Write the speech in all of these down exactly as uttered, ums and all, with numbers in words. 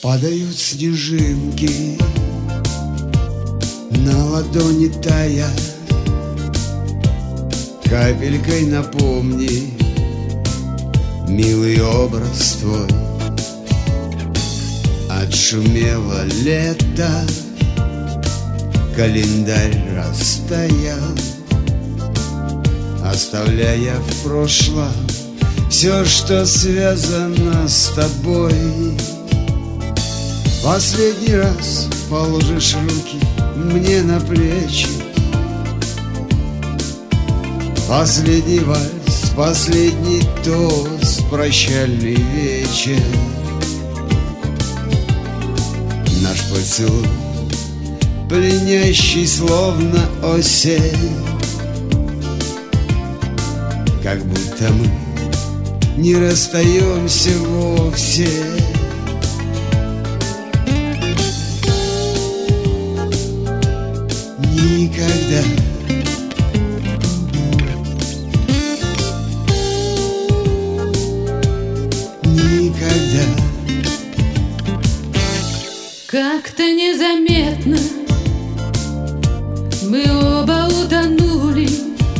Падают снежинки, на ладони тая. Капелькой напомни милый образ твой. Отшумело лето, календарь растаял, оставляя в прошлом все, что связано с тобой. Последний раз положишь руки мне на плечи. Последний вальс, последний тост, прощальный вечер. Наш поцелуй, пленящий, словно осень. Как будто мы не расстаемся вовсе. Никогда. Никогда. Как-то незаметно мы оба утонули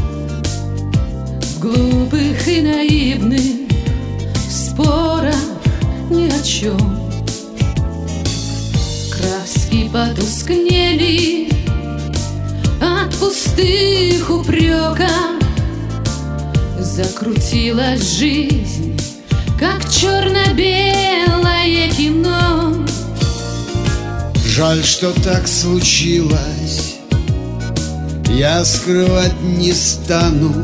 в глупых и наивных спорах ни о чем. Краски потускнели от пустых упреков. Закрутилась жизнь, как черно-белое кино. Жаль, что так случилось, я скрывать не стану.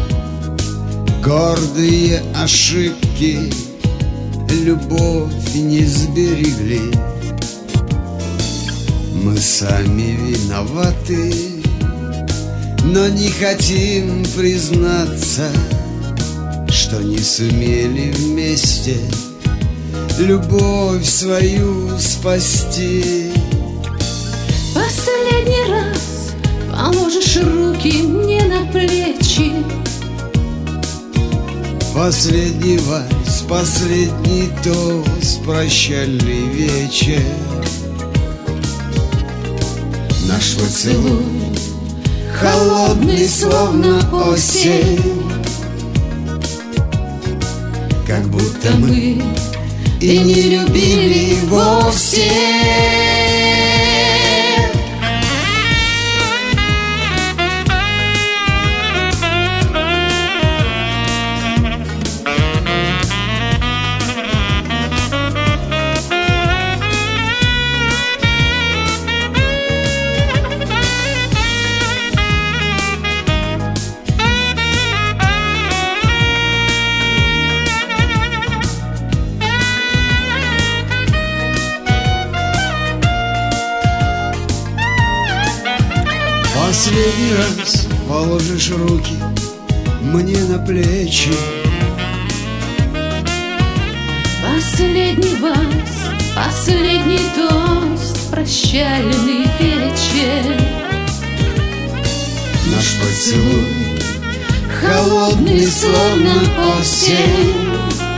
Гордые ошибки любовь не сберегли. Мы сами виноваты, но не хотим признаться, что не сумели вместе любовь свою спасти. Последний раз положишь руки мне на плечи. Последний вальс, последний тост, прощальный вечер. Наш поцелуй холодный, словно осень. Как будто мы и не любили вовсе. Последний раз положишь руки мне на плечи. Последний вальс, последний тост, прощальный вечер. Наш поцелуй холодный, словно осень.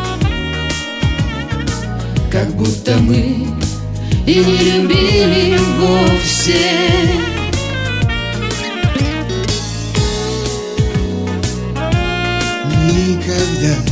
Как будто мы и не любили вовсе. Никогда.